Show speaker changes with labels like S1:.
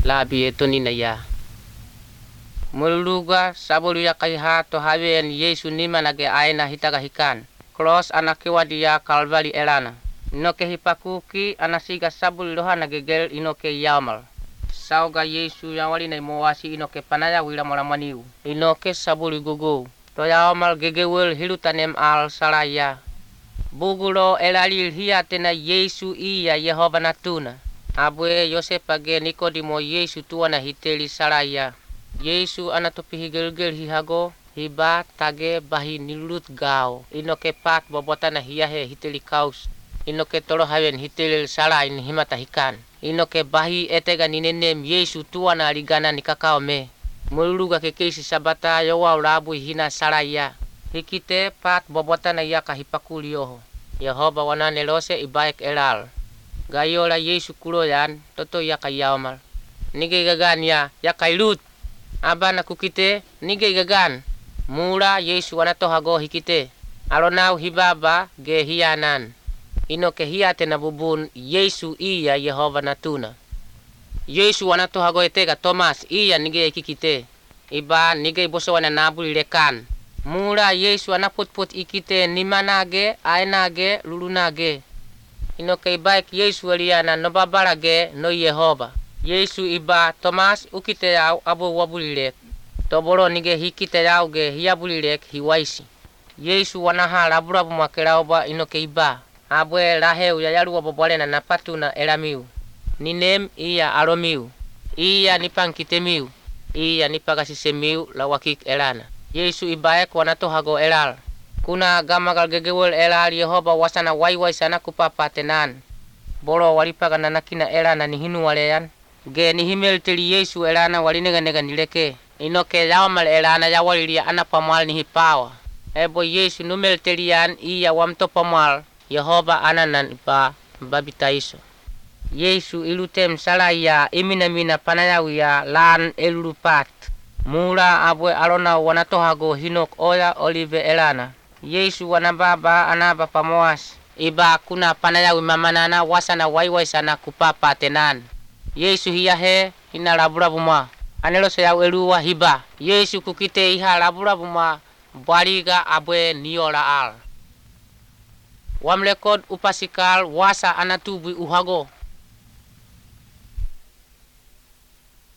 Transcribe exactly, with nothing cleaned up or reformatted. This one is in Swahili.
S1: labi etoni na ya. Mululuga sabulu ya kaiha to hawen Yesu nima nage aina hitaga hikan. Cross anakewa dia Kalvari elana. Inoke hipakuki anasiga sabulu loha nagegel inoke yamal. Sauga Yesu yang wali na imowasi inoke panaya wila molamaniu. Inoke sabulu gugu. To yamal gegewel hilutanem al salaya. Bugulo elali hiya tena Yesu iya Yehova natuna. Abwe Yosef age Nikodimo Yesu tuana hiteli salaya. Yesu anatopi higel-gel hihago hiba tage bahi nilut gao. Inoke pat bobotana hiyahe hiteli kaus. Inoke tolo hawen hiteli sala in himata hikan. Inoke bahi etega ninenem Yesu tuana aligana nikakao me. Mululuga kekesi sabata yawa ulabu hina salaya. Hikite pat bobotana yaka hipakulioho. Yehova wana nelose ibaik elal. Gayola Yesu kuloyan toto yaka yamal. Nige gagan ya yaka ilut. Abana kukite nige gagan. Mula Yesu wana tohago hikite. Alonau hibaba ge hiyanan. Inoke hiyate na bubun Yesu iya Yehova natuna. Yesu wana tohago etega Thomas iya nige ikikite. Iba nige boso wana nabuli lekan. Mula Yesu anaput-put ikite nimanage, ainage, lulunage. Inoke ibaik Yesu aliana no babarage no Yehova. Yesu iba Thomas ukite yao abu wabulilek. Toboro nige hikite yao ge hiyabulilek hiwaisi. Yesu wanaha laburabu makelaoba inoke iba. Abwe laheu yayalu wabobole na napatu na elamiu. Ninem iya aromiu. Iya nipankitemiu. Iya nipagasisemiu la wakik elana. Yesu ibaek wanatohago elal. Kuna gamagal gegewel elal Yehova wasana waiwai sana kupapatenan. Bolo walipaga nanakina elana nihinu waleyan. Ge nihimel teli Yesu elana walinega-nega nileke. Inoke yawamal elana yawalilia anapamal nihipawa. Ebo Yesu numel telian iya wamtopamal. Yehova ananan ipa babitaiso. Yesu ilutem salaya imina-mina panayawia lan elulupat. Mula abwe alona wanatohago hinok oya olive elana. Yesu wanababa anaba pamoas. Iba kuna panayawi mamanana wasana waiwai sana kupapa tenan. Yesu hiyahe hina laburabuma. Anelo sayaw eluwa hiba. Yesu kukite iha laburabuma. Baliga abwe niola al. Wamlekod upasikal wasa anatubi uhago.